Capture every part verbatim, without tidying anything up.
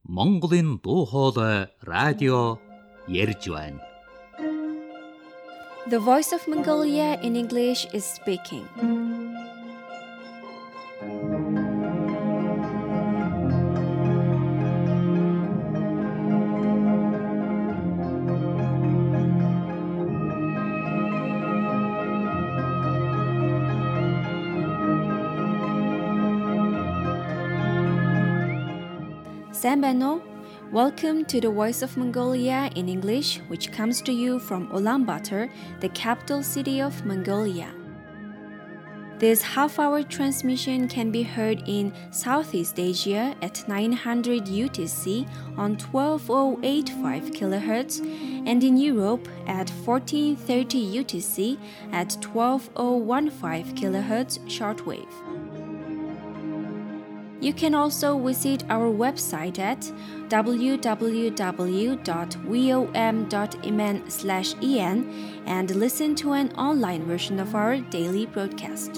Монголын дуу хоолой радио ярьж байна. The Voice of Mongolia in English is speaking. Sambano, welcome to the Voice of Mongolia in English, which comes to you from Ulaanbaatar, the capital city of Mongolia. This half-hour transmission can be heard in Southeast Asia at nine hundred U T C on twelve thousand eighty-five kilohertz and in Europe at fourteen thirty U T C at twelve thousand fifteen kilohertz shortwave. You can also visit our website at w w w dot vom dot m n slash e n and listen to an online version of our daily broadcast.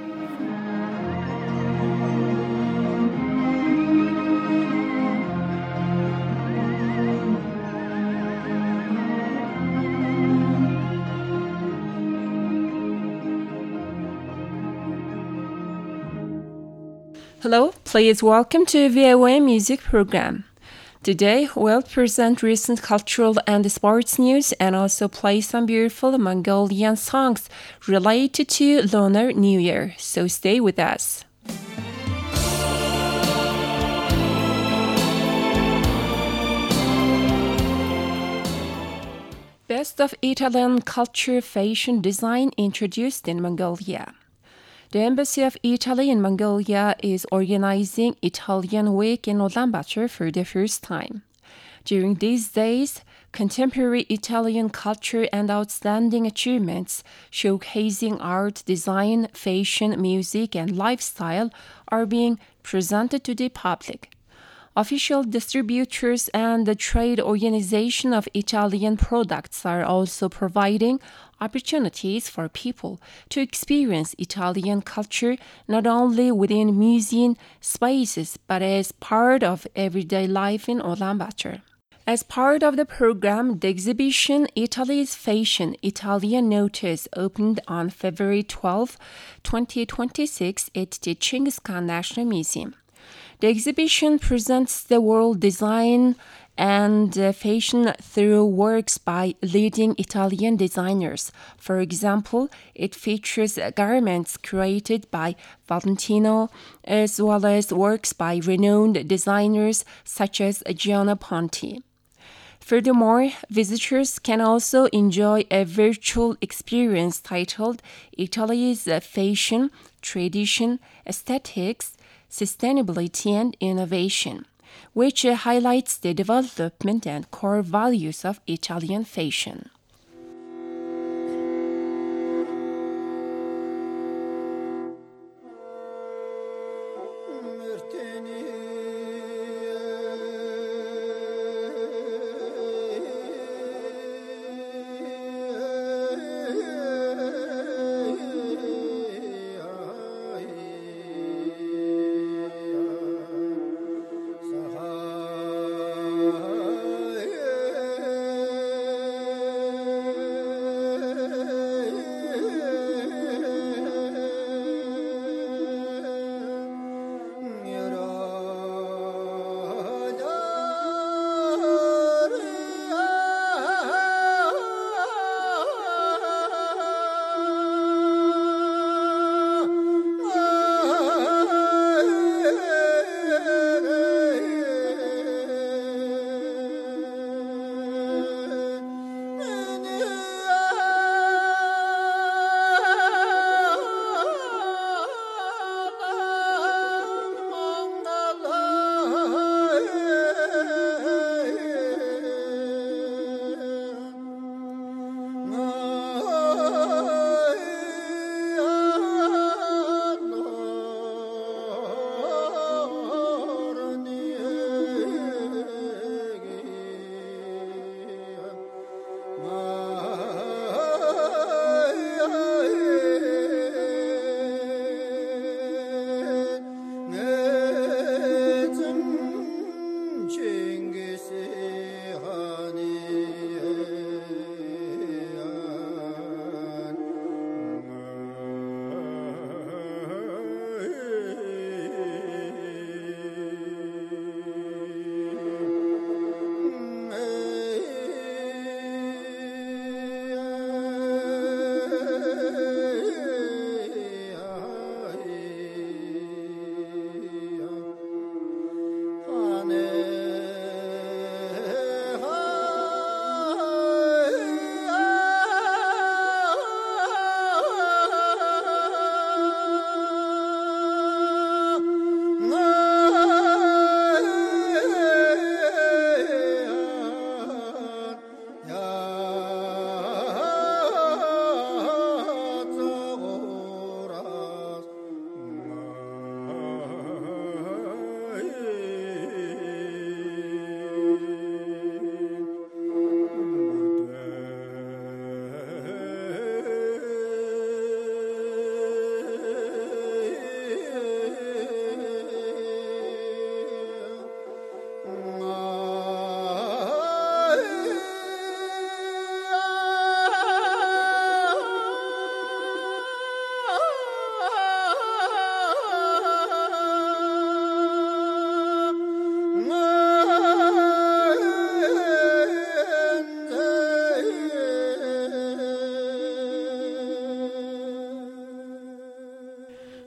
Hello, please welcome to V O M Music Program. Today, we'll present recent cultural and sports news and also play some beautiful Mongolian songs related to Lunar New Year, so stay with us. Best of Italian culture fashion design introduced in Mongolia. The Embassy of Italy in Mongolia is organizing Italian Week in Ulaanbaatar for the first time. During these days, contemporary Italian culture and outstanding achievements showcasing art, design, fashion, music, and lifestyle are being presented to the public. Official distributors and the trade organization of Italian products are also providing opportunities for people to experience Italian culture not only within museum spaces but as part of everyday life in Ulaanbaatar. As part of the program, the exhibition Italy's Fashion Italian Notice opened on February twelfth, twenty twenty-six at the Chinggis Khan National Museum. The exhibition presents the world design and uh, fashion through works by leading Italian designers. For example, it features garments created by Valentino, as well as works by renowned designers such as Gianna Ponti. Furthermore, visitors can also enjoy a virtual experience titled Italy's Fashion, Tradition, Aesthetics, Sustainability and Innovation, which highlights the development and core values of Italian fashion.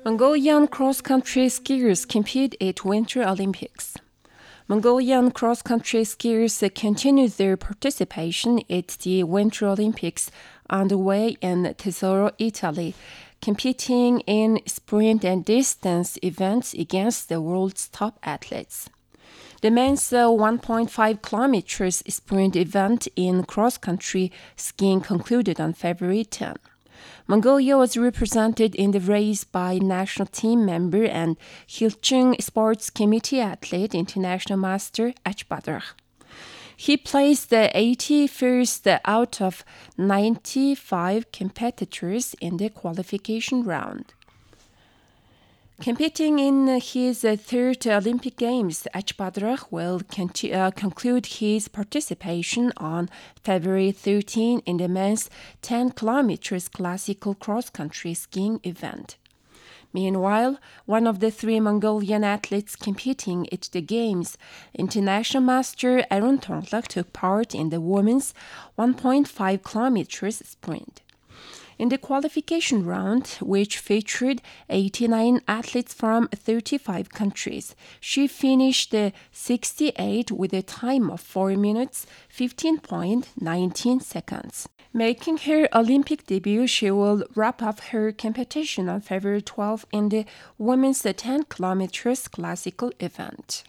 Mongolian cross-country skiers compete at Winter Olympics. Mongolian cross-country skiers continue their participation at the Winter Olympics underway in Tesoro, Italy, competing in sprint and distance events against the world's top athletes. The men's uh, one point five kilometers sprint event in cross-country skiing concluded on February tenth. Mongolia was represented in the race by national team member and Hilchung Sports Committee athlete international master Achbadr. He placed the eighty-first out of ninety-five competitors in the qualification round. Competing in his third Olympic Games, Achbadr will conti- uh, conclude his participation on February thirteenth in the men's ten kilometers classical cross-country skiing event. Meanwhile, one of the three Mongolian athletes competing at the Games, international master Arun Tonglak, took part in the women's one point five kilometers sprint. In the qualification round, which featured eighty-nine athletes from thirty-five countries, she finished sixty-eighth with a time of four minutes, fifteen point one nine seconds. Making her Olympic debut, she will wrap up her competition on February twelfth in the women's ten kilometers classical event.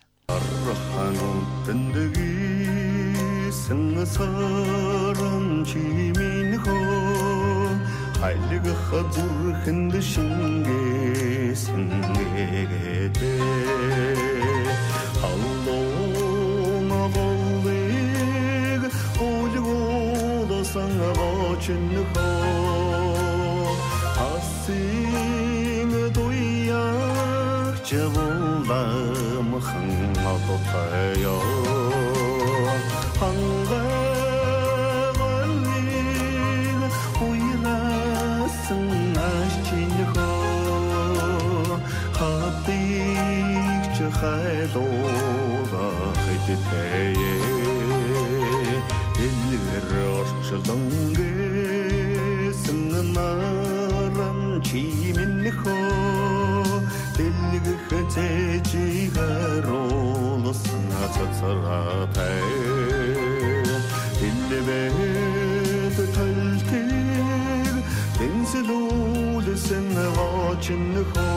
Haylığı hazır hindi şinge singede Hallona bollig Olgola sana boçunu ho Asin duyak Cevulam hınga dotayo Hanga Хайдора хэттэе эллэр орчлонгэ сэннарам чимэнхо эллэг хэтэжигаролсон ацацаратай эллэбэт тэлтэг тэнсэлүүлсэн вачнхо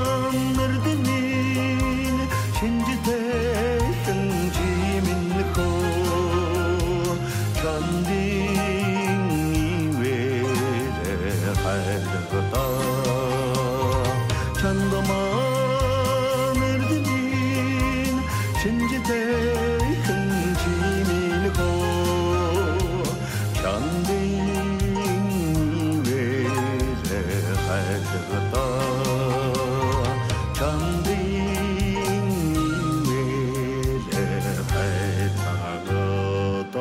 Chandaman, Shinjite, Shinji Minko. 찬다만 эрдэмийн шинжтэй хэнжиминэхо чандын вэлэ хайргата чандын вэлэ хайргата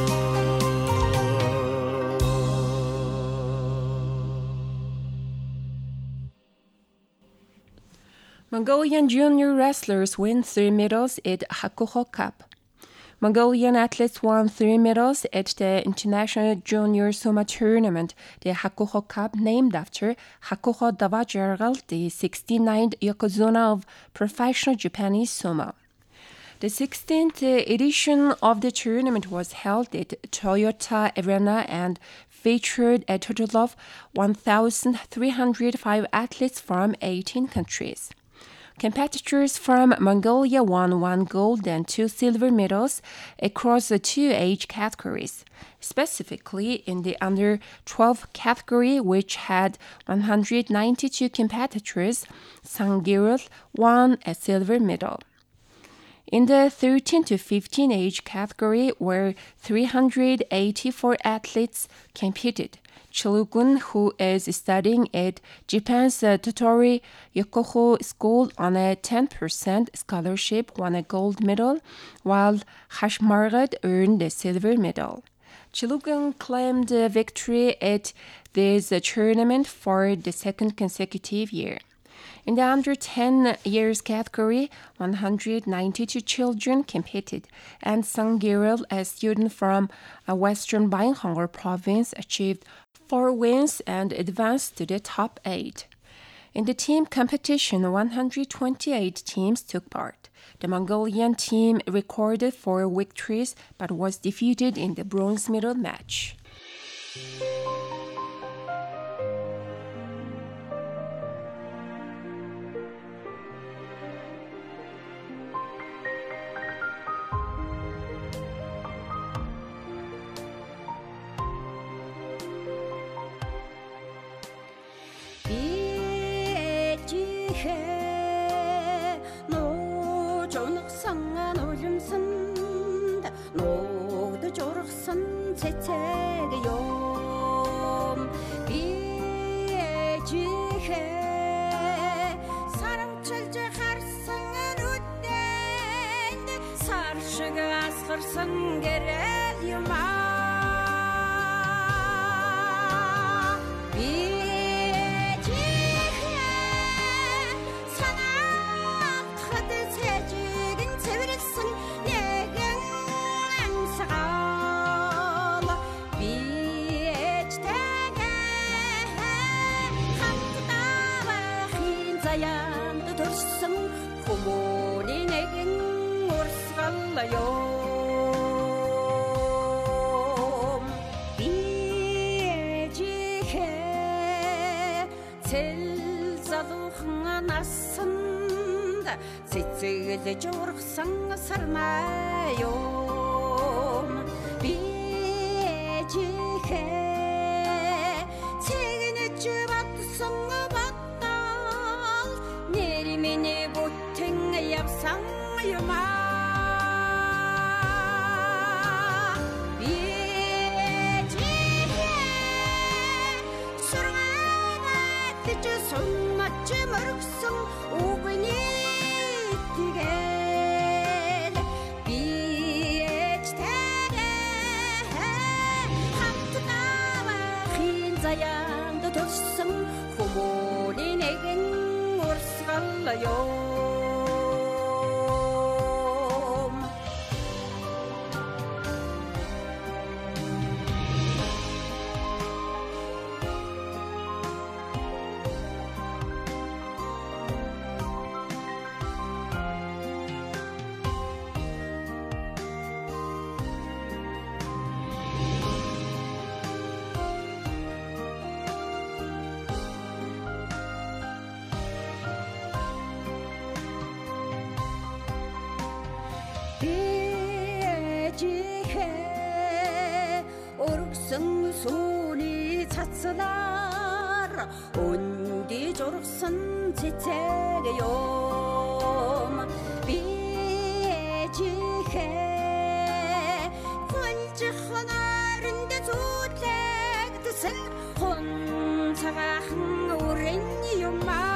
Mongolian junior wrestlers win three medals at Hakuho Cup. Mongolian athletes won three medals at the International Junior Sumo Tournament, the Hakuho Cup, named after Hakuho Dawajargal, the sixty-ninth yokozuna of professional Japanese sumo. The sixteenth edition of the tournament was held at Toyota Arena and featured a total of one thousand three hundred five athletes from eighteen countries. Competitors from Mongolia won one gold and two silver medals across the two age categories. Specifically, in the under twelve category, which had one hundred ninety-two competitors, Sangirul won a silver medal. In the thirteen to fifteen age category, where three hundred eighty-four athletes competed, Chilugun, who is studying at Japan's uh, Totori Yokoho School on a ten percent scholarship, won a gold medal, while Hashmargad earned a silver medal. Chilugun claimed uh, victory at this uh, tournament for the second consecutive year. In the under ten years category, one hundred ninety-two children competed, and Sangirul, a student from uh, Western Bainghongor province, achieved four wins and advanced to the top eight. In the team competition, one hundred twenty-eight teams took part. The Mongolian team recorded four victories but was defeated in the bronze medal match. Цэцэглэ жургсан сармаём би чихэ цэгнэж батсан баттал нэримэний бүтэн явсан юмаа би чихэ сургаат ч суммач мөргсөн үгний 자양도 뒀음 부모니 내겐 오르스갈라요 손이 찼으나 온 ди жургасан цэцэг юм би ээжихээ хонж хоноонд зүтлэгдсэн хон цагаахан үрэн юм аа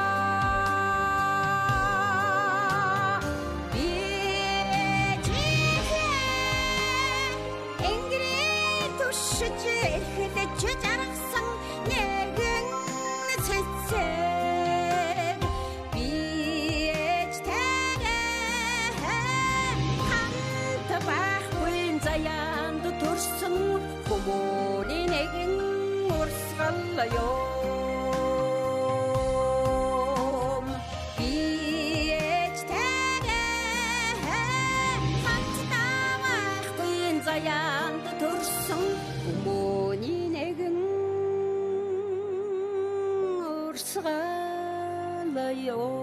Эрэхлэж жаргасан нэгэн цэцэг би ээжтэйгээ хамт байхгүй заяанд төрсөн хүмүүний нэгэн урсгал юм би ээжтэйгээ хамт байхгүй заяанд төрсөн хүмүүний нэгэн урсгал юм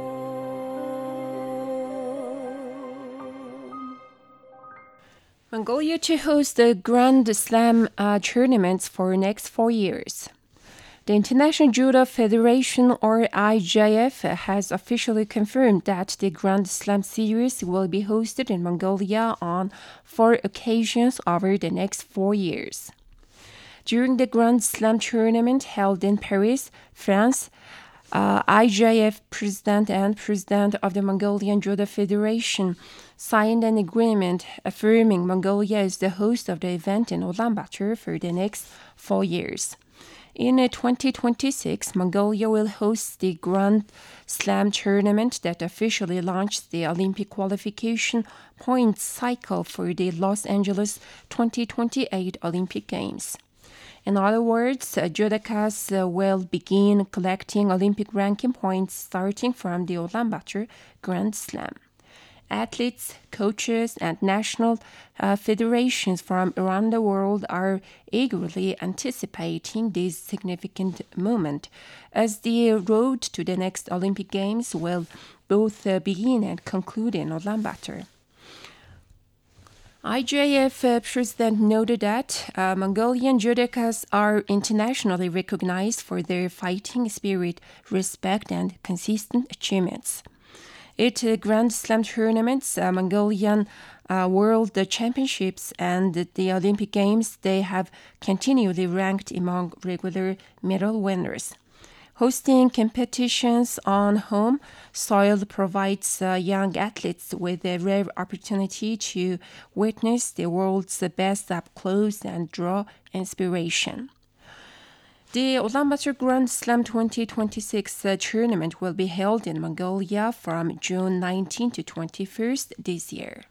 Mongolia to host the Grand Slam uh, tournaments for next four years. The International Judo Federation, or I J F, has officially confirmed that the Grand Slam series will be hosted in Mongolia on four occasions over the next four years. During the Grand Slam tournament held in Paris, France, uh, I J F President and President of the Mongolian Judo Federation signed an agreement affirming Mongolia is the host of the event in Ulaanbaatar for the next four years. In twenty twenty-six, Mongolia will host the Grand Slam tournament that officially launched the Olympic qualification points cycle for the Los Angeles twenty twenty-eight Olympic Games. In other words, uh, judokas uh, will begin collecting Olympic ranking points starting from the Ulaanbaatar Grand Slam. Athletes, coaches, and national uh, federations from around the world are eagerly anticipating this significant moment, as the road to the next Olympic Games will both uh, begin and conclude in Ulaanbaatar. I J F uh, President noted that uh, Mongolian judokas are internationally recognized for their fighting spirit, respect, and consistent achievements. At uh, Grand Slam tournaments, uh, Mongolian uh, World Championships, and the Olympic Games, they have continually ranked among regular medal winners. Hosting competitions on home soil provides uh, young athletes with a rare opportunity to witness the world's best up close and draw inspiration. The Ulaanbaatar Grand Slam twenty twenty-six uh, tournament will be held in Mongolia from June nineteenth to twenty-first this year.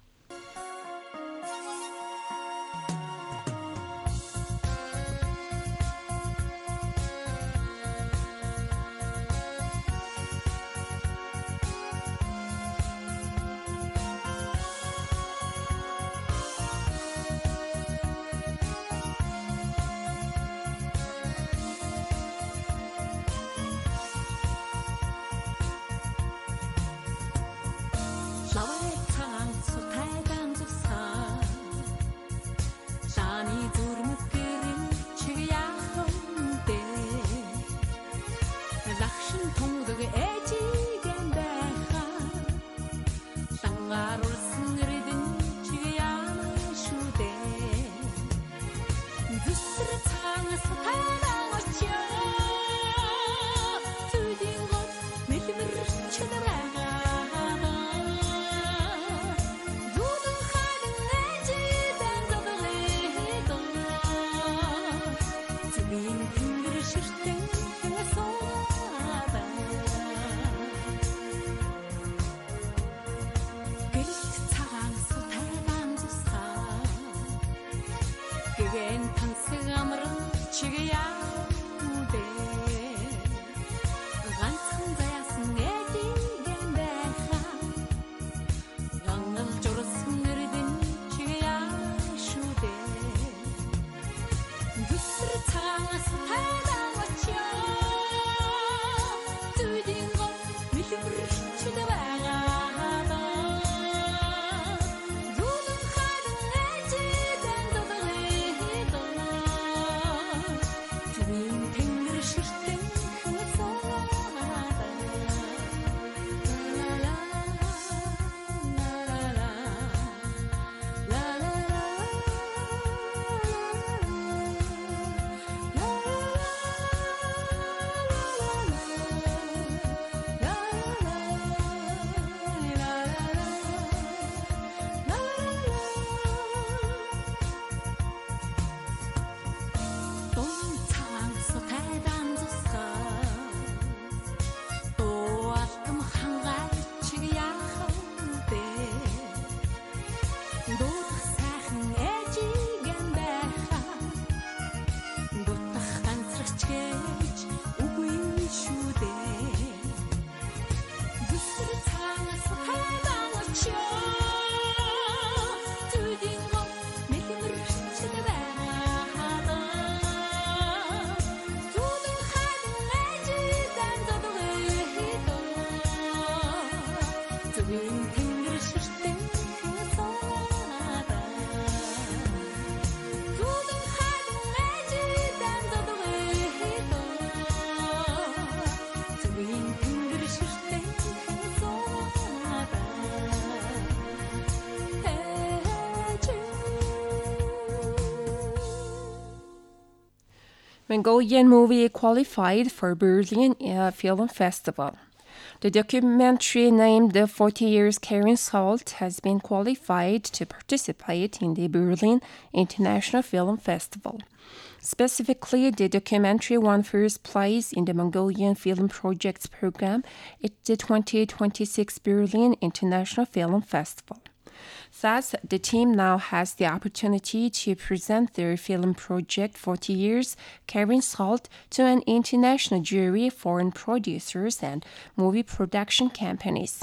Mongolian movie qualified for Berlin uh, Film Festival. The documentary named The forty Years Karin Salt has been qualified to participate in the Berlin International Film Festival. Specifically, the documentary won first place in the Mongolian Film Projects program at the twenty twenty-six Berlin International Film Festival. Thus, the team now has the opportunity to present their film project forty years Karin Salt to an international jury, foreign producers, and movie production companies.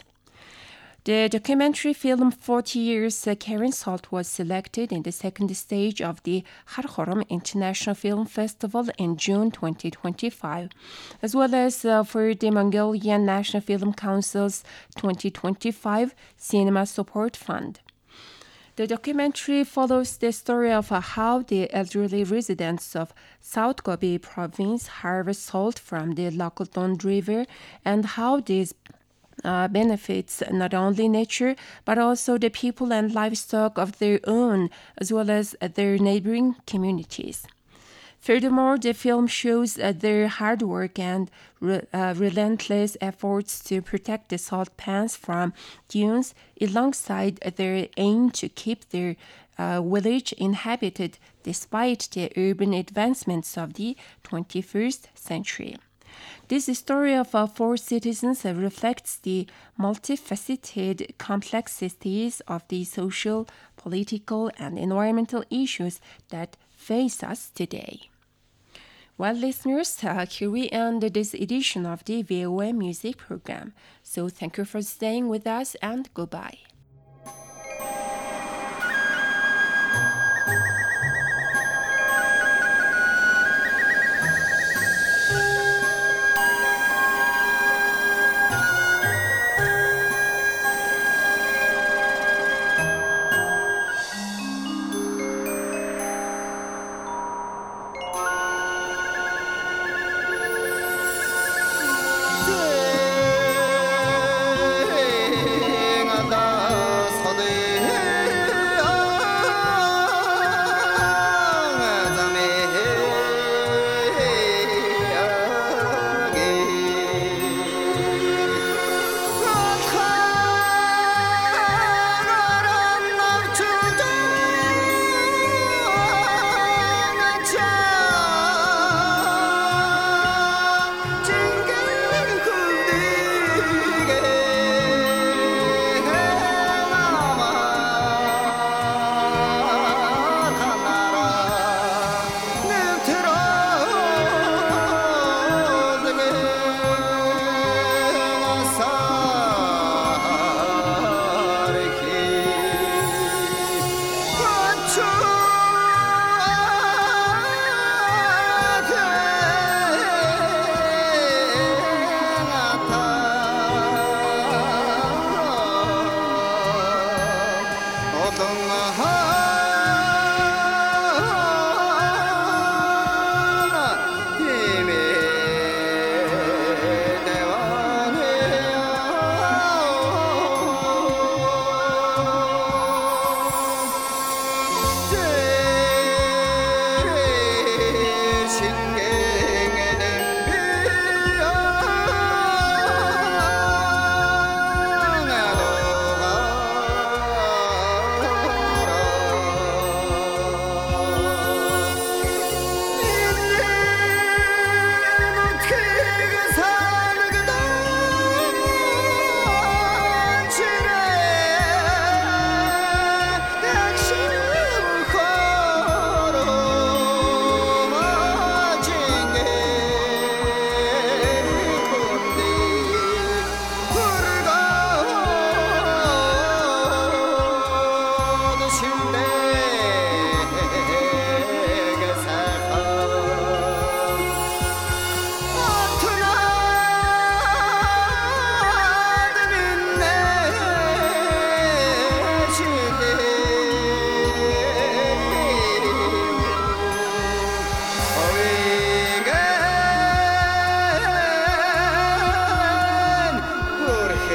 The documentary film forty years Karin Salt was selected in the second stage of the Karakorum International Film Festival in June twenty twenty-five, as well as uh, for the Mongolian National Film Council's twenty twenty-five Cinema Support Fund. The documentary follows the story of uh, how the elderly residents of South Gobi province harvest salt from the Lokoton River and how this uh, benefits not only nature but also the people and livestock of their own as well as uh, their neighboring communities. Furthermore, the film shows uh, their hard work and re- uh, relentless efforts to protect the salt pans from dunes alongside their aim to keep their uh, village inhabited despite the urban advancements of the twenty-first century. This story of uh, four citizens uh, reflects the multifaceted complexities of the social, political, and environmental issues that face us today. Well, listeners, uh, here we end this edition of the V O A Music Program. So thank you for staying with us and goodbye.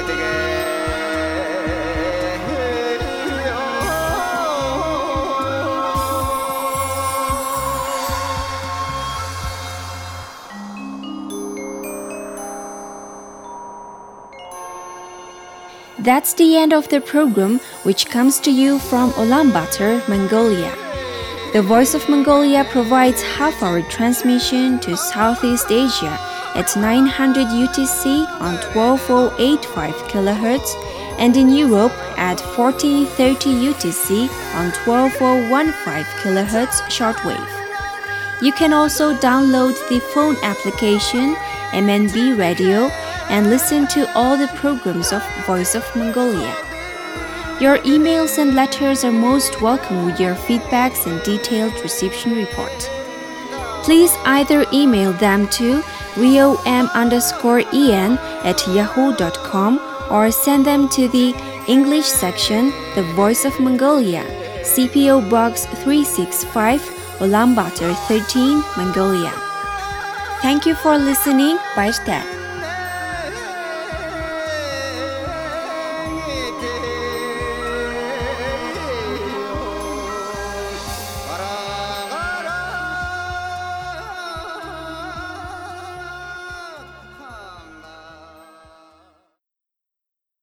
That's the end of the program, which comes to you from Ulaanbaatar, Mongolia. The Voice of Mongolia provides half-hour transmission to Southeast Asia at nine hundred U T C on twelve thousand eighty-five kilohertz and in Europe at fourteen thirty U T C on twelve thousand fifteen kilohertz shortwave. You can also download the phone application M N B Radio and listen to all the programs of Voice of Mongolia. Your emails and letters are most welcome with your feedbacks and detailed reception report. Please either email them to riom underscore en at yahoo dot com or send them to the English section, The Voice of Mongolia, C P O Box three sixty-five, Ulaanbaatar thirteen, Mongolia. Thank you for listening. Bye.